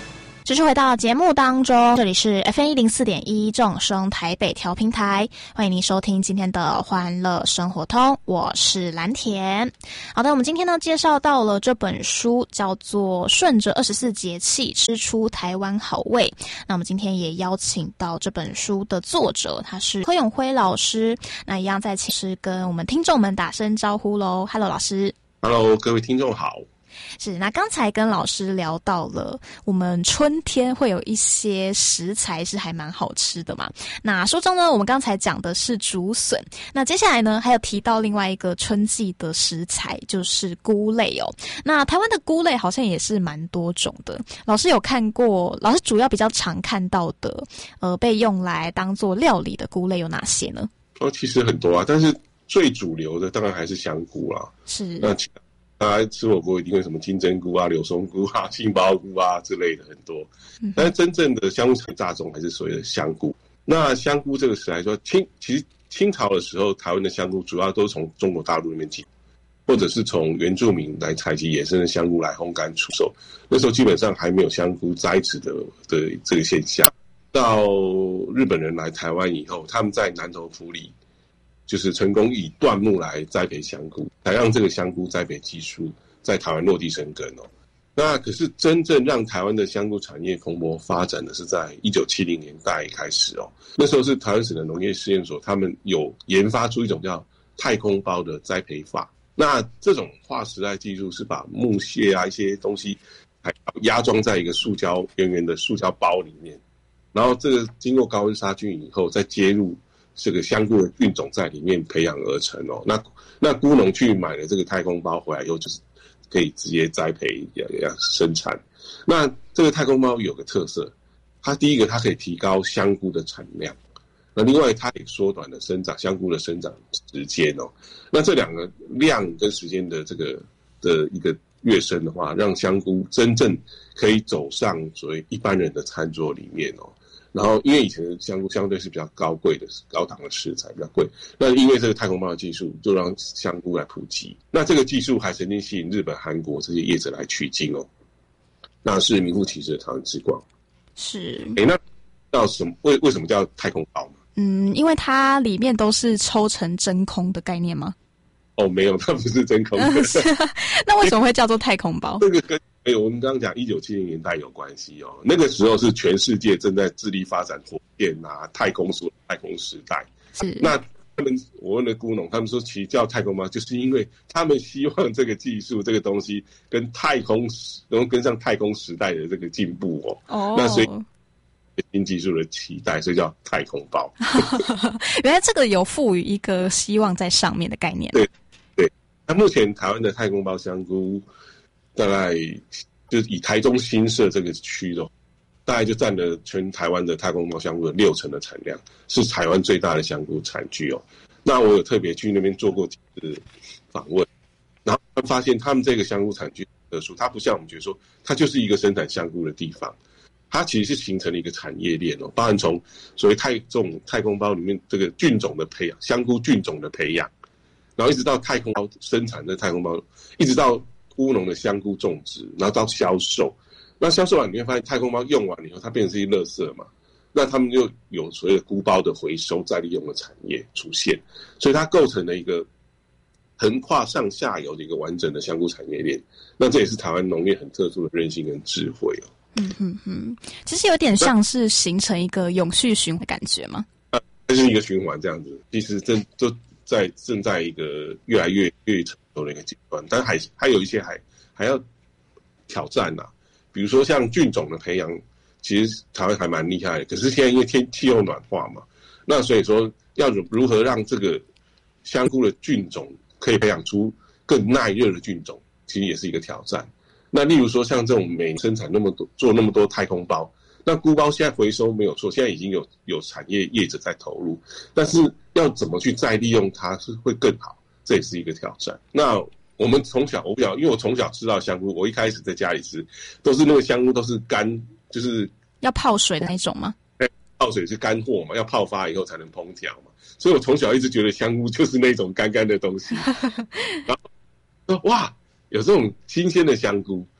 继续回到节目当中，这里是 FM104.1 正声台北调频台，欢迎您收听今天的欢乐生活通，我是蓝田。好的，我们今天呢介绍到了这本书，叫做《顺着24节气吃出台湾好味》。那我们今天也邀请到这本书的作者，他是柯永辉老师。那一样在其实跟我们听众们打声招呼咯。 Hello 老师。 Hello 各位听众好。 是，那刚才跟老师聊到了我们春天会有一些食材是还蛮好吃的嘛。那书中呢，我们刚才讲的是竹笋，那接下来呢还有提到另外一个春季的食材，就是菇类哦。那台湾的菇类好像也是蛮多种的，老师有看过，老师主要比较常看到的被用来当做料理的菇类有哪些呢？ 其实很多啊，但是最主流的当然还是香菇啦。 是， 那大家吃火锅一定会什么金针菇啊、柳松菇啊、杏鲍菇啊之类的很多，但是真正的香菇最大众还是所谓的香菇。那香菇这个食材说，其实清朝的时候，台湾的香菇主要都是从中国大陆那边进，或者是从原住民来采集野生的香菇来烘干出售。那时候基本上还没有香菇栽植的这个现象。到日本人来台湾以后，他们在南投埔里就是成功以椴木来栽培香菇，才让这个香菇栽培技术在台湾落地生根哦。那可是真正让台湾的香菇产业蓬勃发展的是在1970年代开始哦。那时候是台湾省的农业试验所，他们有研发出一种叫太空包的栽培法。那这种划时代技术是把木屑啊一些东西压装在一个圆圆的塑胶包里面，然后这个经过高温杀菌以后，再接入这个香菇的菌种在里面培养而成哦。那菇农去买了这个太空包回来以后，就是可以直接栽培生产。那这个太空包有个特色，它第一个它可以提高香菇的产量，那另外它也缩短了香菇的生长时间哦。那这两个量跟时间的一个跃升的话，让香菇真正可以走上所谓一般人的餐桌里面哦。然后因为以前的香菇相对是比较高档的食材比较贵，那因为这个太空包的技术就让香菇来普及。那这个技术还曾经吸引日本、韩国这些业者来取经哦，那是名副其实的台湾之光。 是， 那叫什么？为什么叫太空包嘛？ 因为它里面都是抽成真空的概念吗？ 没有，它不是真空的。 那为什么会叫做太空包？ 这个跟我们刚刚讲1970年代有关系哦。那个时候是全世界正在致力发展火箭啊、太空时代。 是。 那我问了菇农，他们说其实叫太空包，就是因为他们希望这个技术、这个东西跟跟上太空时代的这个进步哦。那所以新技术的期待，所以叫太空包。 原来这个有赋予一个希望在上面的概念。 对。那目前台湾的太空包香菇，大概就是以台中新社这个区的，大概就占了全台湾的太空包香菇的60%的产量，是台湾最大的香菇产区哦。那我有特别去那边做过几次访问，然后发现他们这个香菇产区特殊，它不像我们觉得说它就是一个生产香菇的地方，它其实是形成了一个产业链哦，包含从所谓太空包里面这个菌种的培养，香菇菌种的培养，然后一直到太空包生产的太空包，一直到菇农的香菇种植，然后到销售。那销售完你会发现太空包用完以后，它变成是一垃圾嘛，那他们就有所谓的菇包的回收再利用的产业出现，所以它构成了一个横跨上下游的一个完整的香菇产业链。那这也是台湾农业很特殊的韧性跟智慧哦。 其实有点像是形成一个永续循环的感觉吗？ 这是一个循环这样子，其实正在一个越来越成熟的一个阶段，但还有一些还要挑战啊，比如说像菌种的培养，其实台湾还蛮厉害的，可是现在因为气候暖化嘛，那所以说要如何让这个香菇的菌种可以培养出更耐热的菌种，其实也是一个挑战。那例如说像这种每年生产做那么多太空包，那菇包现在回收没有错，现在已经有产业业者在投入，但是要怎么去再利用它是会更好，这也是一个挑战。那我们因为我从小吃到香菇，我一开始在家里吃都是那个香菇都是干，就是要泡水的那种吗？ 泡水是干货嘛，要泡发以后才能烹调嘛，所以我从小一直觉得香菇就是那种干干的东西。然后说哇，有这种新鲜的香菇，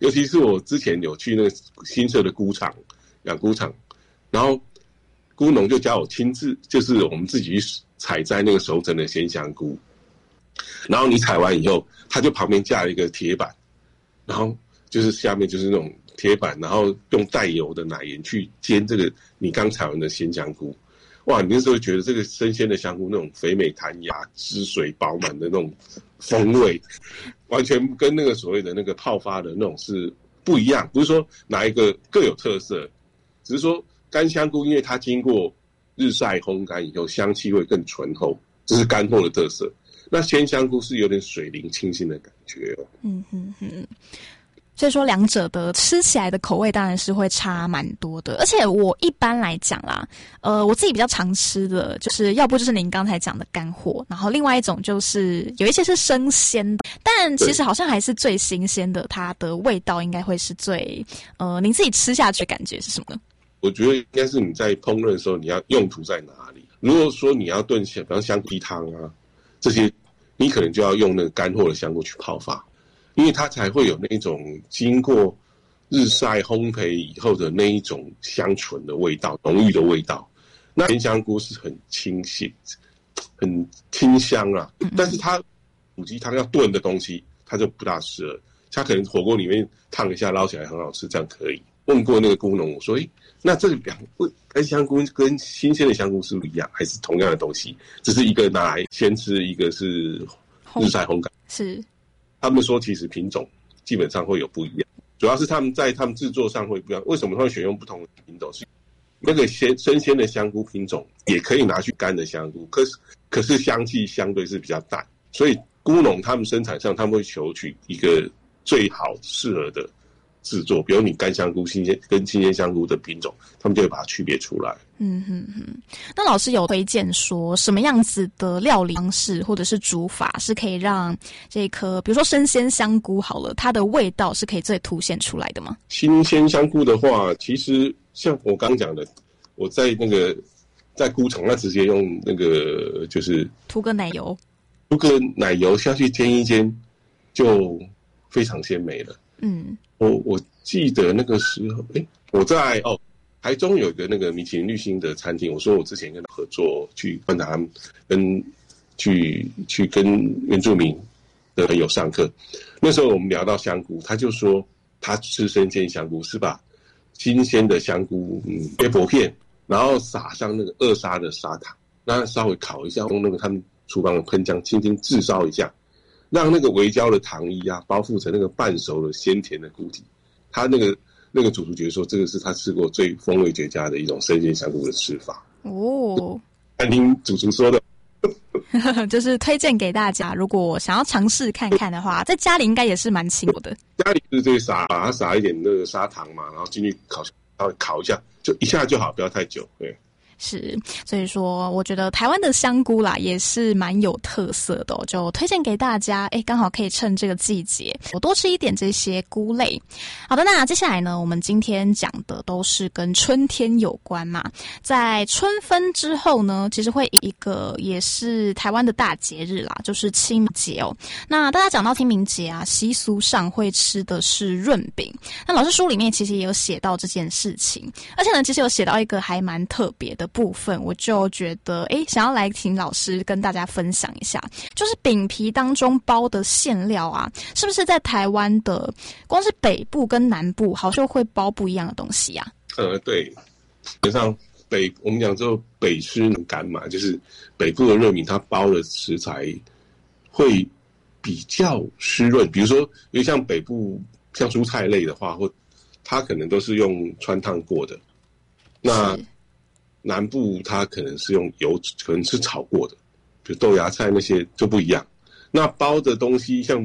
尤其是我之前有去那个新设的菇场养菇场，然后菇农就教我亲自，就是我们自己去采摘那个熟成的鲜香菇，然后你采完以后，他就旁边架了一个铁板，然后就是下面就是那种铁板，然后用带油的奶盐去煎这个你刚采完的鲜香菇。哇，你那时候觉得这个生鲜的香菇那种肥美弹牙、汁水饱满的那种风味，完全跟那个所谓的那个泡发的那种是不一样。不是说哪一个各有特色，只是说干香菇因为它经过日晒烘干以后，香气会更醇厚，这是干货的特色。那鲜香菇是有点水灵清新的感觉哦。 所以说两者的吃起来的口味当然是会差蛮多的，而且我一般来讲啦，我自己比较常吃的就是要不就是您刚才讲的干货，然后另外一种就是有一些是生鲜的，但其实好像还是最新鲜的，它的味道应该会是最您自己吃下去的感觉是什么呢？ 我觉得应该是你在烹饪的时候你要用途在哪里。如果说你要炖比方香菇鸡汤啊这些，你可能就要用那个干货的香菇去泡发，因为它才会有那种经过日晒烘焙以后的那一种香醇的味道，浓郁的味道。那鲜香菇是很清新、很清香啊，但是它煮鸡汤要炖的东西，它就不大适合。它可能火锅里面烫一下捞起来很好吃，这样可以。问过那个菇农，我说：“那这两个干香菇跟新鲜的香菇是不是一样，还是同样的东西？只是一个拿来先吃，一个是日晒烘干。” 是。 他们说，其实品种基本上会有不一样，主要是他们制作上会不一样。为什么他会选用不同的品种？是那个生鲜的香菇品种也可以拿去干的香菇，可是香气相对是比较淡，所以菇农他们生产上他们会求取一个最好适合的制作，比如你干香菇新鲜香菇的品种，他们就会把它区别出来。 那老师有推荐说什么样子的料理方式或者是煮法是可以让这颗比如说生鲜香菇好了，它的味道是可以最凸显出来的吗？ 新鲜香菇的话，其实像我刚讲的，我在那个在菇场那直接用那个就是涂个奶油下去煎一煎，就非常鲜美了。我记得那个时候，我在台中有一个那个米其林绿星的餐厅，我说我之前跟他合作去观察他们，去跟原住民的朋友上课，那时候我们聊到香菇，他就说他吃生鲜香菇是把新鲜的香菇切薄片，然后撒上那个2砂的砂糖，那稍微烤一下，用那个他们厨房的喷浆轻轻炙烧一下，让那个微焦的糖衣啊包覆成那个半熟的鲜甜的菇体。他那个主厨觉得说，这个是他吃过最风味绝佳的一种生鲜香菇的吃法。餐厅主厨说的。 就是推荐给大家，如果想要尝试看看的话，在家里应该也是蛮轻松的。 家里是这把它撒一点那个砂糖嘛，然后进去稍微烤一下，就一下就好，不要太久。对。 是，所以说我觉得台湾的香菇啦也是蛮有特色的就推荐给大家，刚好可以趁这个季节我多吃一点这些菇类。好的，那接下来呢，我们今天讲的都是跟春天有关嘛，在春分之后呢，其实会一个也是台湾的大节日啦，就是清明节那大家讲到清明节啊，习俗上会吃的是润饼，那老师书里面其实也有写到这件事情，而且呢，其实有写到一个还蛮特别的部分，我就觉得想要来请老师跟大家分享一下，就是饼皮当中包的馅料啊，是不是在台湾的光是北部跟南部好像会包不一样的东西啊？ 对，基本上我们讲说北湿南干嘛，就是北部的润饼它包的食材会比较湿润，比如说因为像北部像蔬菜类的话，或它可能都是用汆烫过的，那南部它可能是用油，可能是炒过的，比如豆芽菜那些就不一样。那包的东西像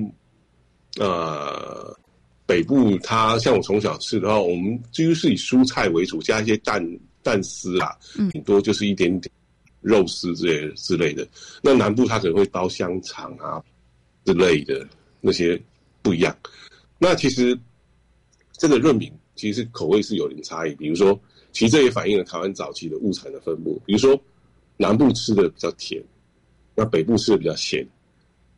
北部它像我从小吃的话，我们几乎是以蔬菜为主，加一些蛋丝啊，顶多就是一点点肉丝之类的。那南部它可能会包香肠啊之类的，那些不一样。那其实这个润饼其实口味是有点差异，比如说其实这也反映了台湾早期的物产的分布，比如说南部吃的比较甜，那北部吃的比较咸。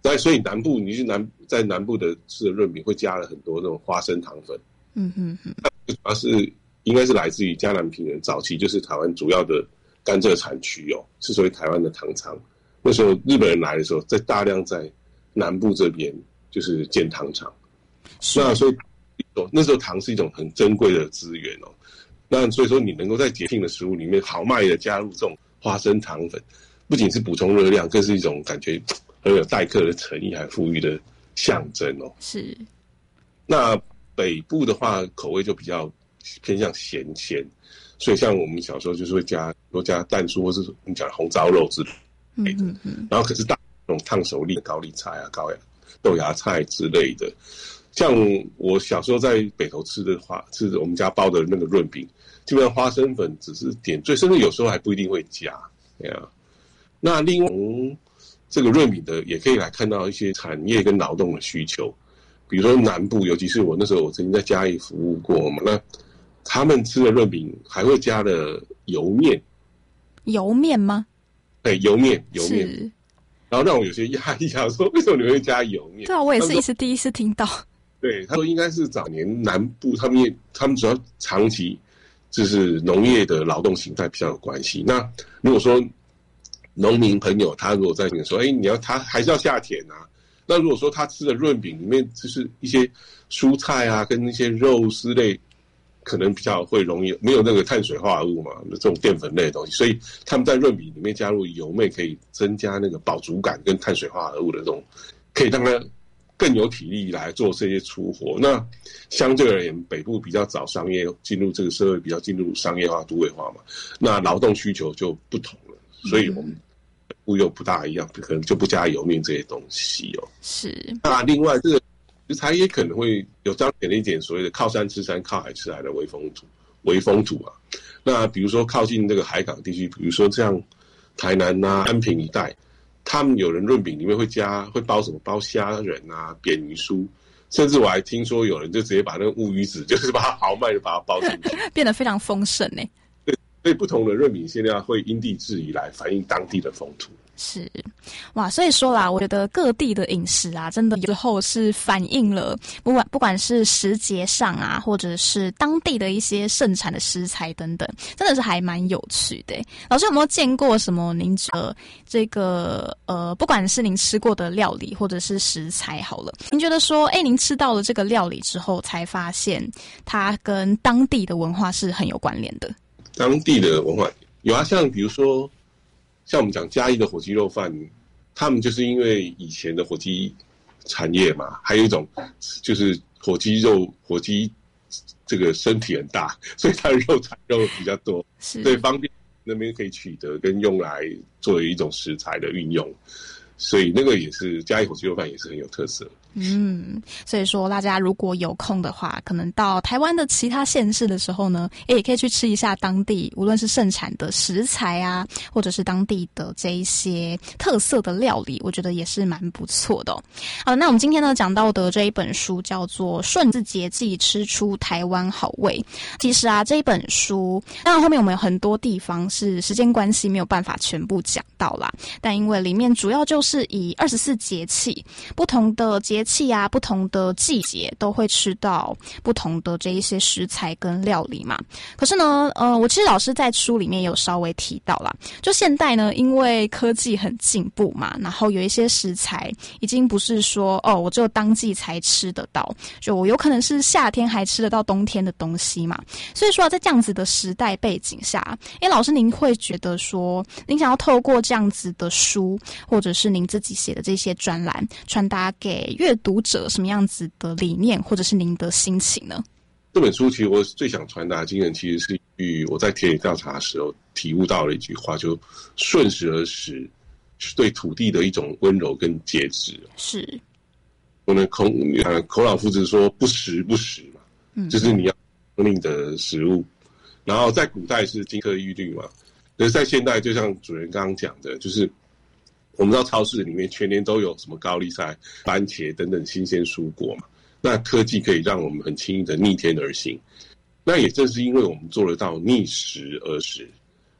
那所以南部你是在南部的吃的润饼会加了很多那种花生糖粉，主要是应该是来自于嘉南平原早期就是台湾主要的甘蔗产区哦，是所谓台湾的糖厂。那时候日本人来的时候，在大量在南部这边就是建糖厂，那所以那时候糖是一种很珍贵的资源哦。那所以说你能够在节庆的食物里面豪迈的加入这种花生糖粉，不仅是补充热量，更是一种感觉很有待客的诚意还富裕的象征哦。 是。 那北部的话口味就比较偏向咸，所以像我们小时候就是会加蛋酥或是我们讲红糟肉之类的，然后可是大那种烫熟粒的高丽菜啊、豆芽菜之类的。像我小时候在北投吃我们家包的那个润饼，基本上花生粉只是点缀，甚至有时候还不一定会加。那另外这个润饼的也可以来看到一些产业跟劳动的需求，比如说南部，尤其是我那时候我曾经在嘉义服务过嘛，那他们吃的润饼还会加了油面。 油面吗？ 对，油面。然后让我有些讶异啊，说为什么你们会加油面？ 对啊，我也是第一次听到。 对，他说应该是早年南部他们主要长期就是农业的劳动形态比较有关系。那如果说农民朋友他如果在说，他还是要下田啊。那如果说他吃的润饼里面就是一些蔬菜啊，跟一些肉丝类，可能比较会容易没有那个碳水化合物嘛，这种淀粉类的东西，所以他们在润饼里面加入油妹，可以增加那个饱足感跟碳水化合物的这种，可以让它更有体力来做这些粗活。那相对而言，北部比较早商业进入这个社会，比较进入商业化、都会化嘛，那劳动需求就不同了，所以我们北部又不大一样，可能就不加油面这些东西哦。 是。 那另外这个食材也可能会有彰显了一点所谓的靠山吃山、靠海吃海的微风土啊。那比如说靠近这个海港地区，比如说像台南啊、安平一带，他们有人润饼里面会包什么？包虾仁啊、扁鱼酥，甚至我还听说有人就直接把那个乌鱼子，就是把它豪迈的把它包进去， 变得非常丰盛呢。 对，所以不同的润饼馅料会因地制宜来反映当地的风土。 是，哇，所以说啦，我觉得各地的饮食啊，真的有时候是反映了不管是时节上啊，或者是当地的一些盛产的食材等等，真的是还蛮有趣的。老师有没有见过什么您这个不管是您吃过的料理或者是食材好了，您觉得说，您吃到了这个料理之后，才发现它跟当地的文化是很有关联的？ 当地的文化有啊，像比如说。像我们讲嘉义的火鸡肉饭，他们就是因为以前的火鸡产业嘛，还有一种就是火鸡这个身体很大，所以它的肉比较多，所以方便那边可以取得跟用来作为一种食材的运用，所以那个也是嘉义火鸡肉饭也是很有特色。 所以说大家如果有空的话，可能到台湾的其他县市的时候呢，也可以去吃一下当地无论是盛产的食材啊，或者是当地的这一些特色的料理，我觉得也是蛮不错的。好，那我们今天呢讲到的这一本书叫做《顺治节气吃出台湾好味》。其实啊，这一本书当然后面我们有很多地方是时间关系没有办法全部讲到啦，但因为里面主要就是以24节气不同的节气啊，不同的季节都会吃到不同的这一些食材跟料理嘛。可是呢，我其实老师在书里面有稍微提到啦，就现代呢，因为科技很进步嘛，然后有一些食材已经不是说我只有当季才吃得到，就我有可能是夏天还吃得到冬天的东西嘛。所以说在这样子的时代背景下，老师您会觉得说，您想要透过这样子的书，或者是您自己写的这些专栏，传达给阅读者什么样子的理念，或者是您的心情呢？ 这本书其实我最想传达的精神，其实是与我在田野调查的时候体悟到了一句话，就顺时而食，对土地的一种温柔跟节制。是，我们孔老夫子说不食不食嘛，就是你要生命的食物。然后在古代是金科玉律嘛，可是在现代，就像主任刚刚讲的，就是我们知道超市里面全年都有什么高丽菜、番茄等等新鲜蔬果嘛。那科技可以让我们很轻易的逆天而行。那也正是因为我们做得到逆时而食，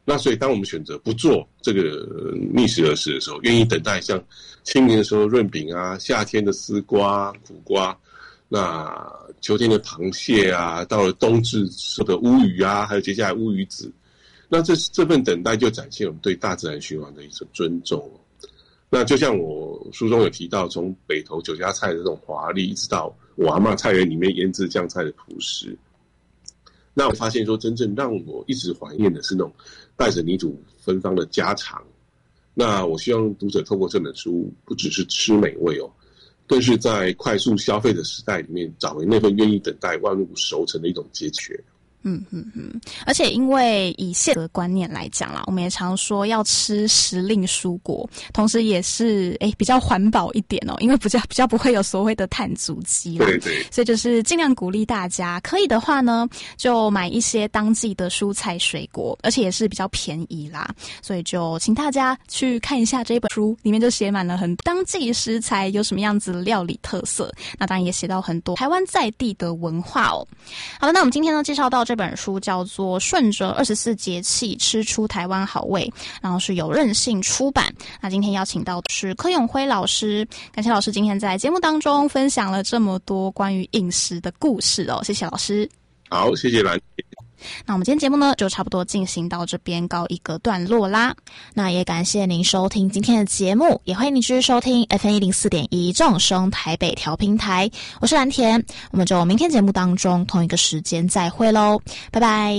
那所以当我们选择不做这个觅食儿时的时候，愿意等待像清明的时候润饼啊，夏天的丝瓜、苦瓜，那秋天的螃蟹啊，到了冬至的乌鱼啊，还有接下来乌鱼子，那这份等待就展现我们对大自然循环的一种尊重。那就像我书中有提到，从北投酒家菜的这种华丽，一直到我阿嬷菜园里面腌制酱菜的朴实，那我发现说，真正让我一直怀念的是那种带着泥土芬芳的家常。那我希望读者透过这本书，不只是吃美味哦，更是在快速消费的时代里面，找回那份愿意等待万物熟成的一种节觉。 而且因为以现的观念来讲啦，我们也常说要吃时令蔬果，同时也是比较环保一点哦，因为比较不会有所谓的碳足迹啦。对，所以就是尽量鼓励大家，可以的话呢，就买一些当季的蔬菜水果，而且也是比较便宜啦。所以就请大家去看一下这本书，里面就写满了很多当季食材有什么样子的料理特色，那当然也写到很多台湾在地的文化哦。好了，那我们今天呢介绍到这本书叫做《顺着24节气吃出台湾好味》，然后是由任性出版。那今天邀请到的是柯永辉老师，感谢老师今天在节目当中分享了这么多关于饮食的故事哦，谢谢老师。 好，谢谢兰姐。 那我们今天节目呢就差不多进行到这边告一个段落啦。那也感谢您收听今天的节目，也欢迎您继续收听 FM104.1 正声台北调频台，我是蓝田，我们就明天节目当中同一个时间再会咯，拜拜。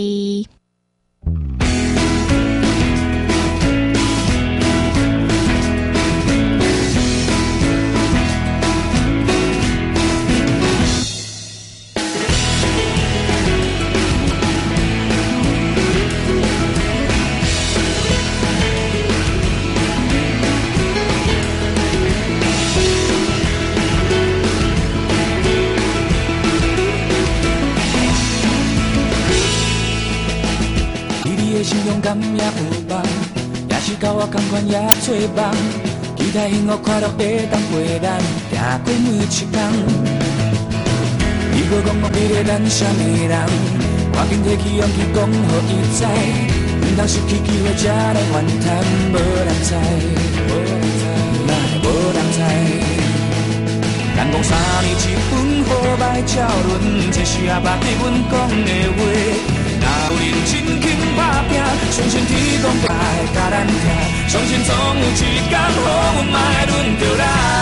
是勇敢也有梦，也是甲我同款也做梦，期待幸福快乐会当陪咱行过每一天。你无讲我比咧咱啥物人，赶紧提起勇气讲予伊知，唔通失去机会才来怨叹，无人知，哪会无人知？咱讲3年1分好歹照论，这是阿爸对阮讲的话。若有认真肯打拼，相信天公会甲咱疼，相信总有一天，好运嘛会轮到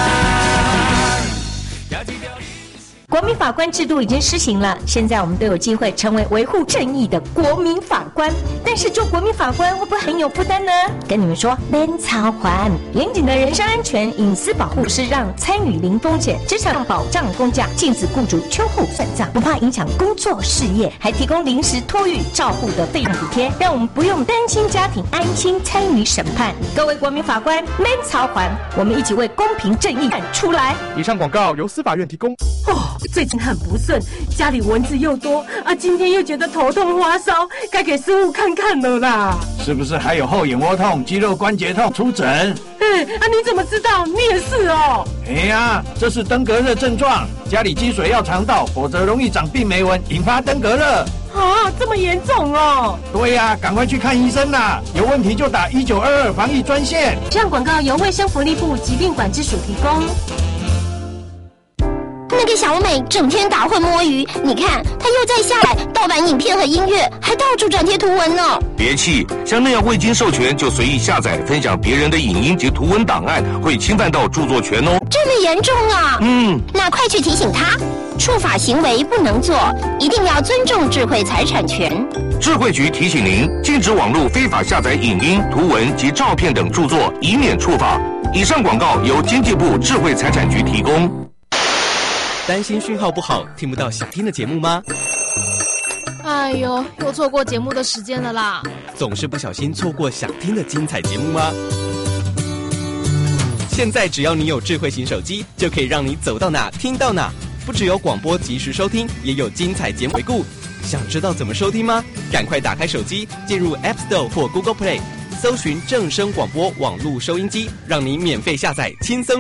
咱。 国民法官制度已经施行了，现在我们都有机会成为维护正义的国民法官。但是做国民法官会不会很有负担呢？跟你们说，免操烦。严谨的人身安全、隐私保护是让参与零风险，职场保障公假，禁止雇主秋后算账，不怕影响工作事业，还提供临时托育照护的费用补贴，让我们不用担心家庭，安心参与审判。各位国民法官，免操烦，我们一起为公平正义站出来。 以上广告由司法院提供。 最近很不顺，家里蚊子又多啊，今天又觉得头痛发烧，该给师傅看看了啦。 是不是还有后眼窝痛、肌肉关节痛？出诊。 你怎么知道？你也是哦。 这是登革热症状，家里积水要肠道，否则容易长病媒蚊，引发登革热。 这么严重哦？ 对呀，赶快去看医生啦！有问题就打1922防疫专线。 以上广告由卫生福利部疾病管制署提供。 那个小美整天打混摸鱼，你看她又在下载盗版影片和音乐，还到处转贴图文呢。 别气，像那样未经授权就随意下载分享别人的影音及图文档案，会侵犯到著作权哦。 这么严重啊？那快去提醒他，触法行为不能做，一定要尊重智慧财产权。 智慧局提醒您，禁止网络非法下载影音、图文及照片等著作，以免触法。以上广告由经济部智慧财产局提供。 担心讯号不好，听不到想听的节目吗？ 哎呦，又错过节目的时间了啦！ 总是不小心错过想听的精彩节目吗？现在只要你有智慧型手机，就可以让你走到哪听到哪。不只有广播及时收听，也有精彩节目回顾。想知道怎么收听吗？赶快打开手机，进入 App Store 或 Google Play，搜寻正声广播网络收音机，让你免费下载，轻松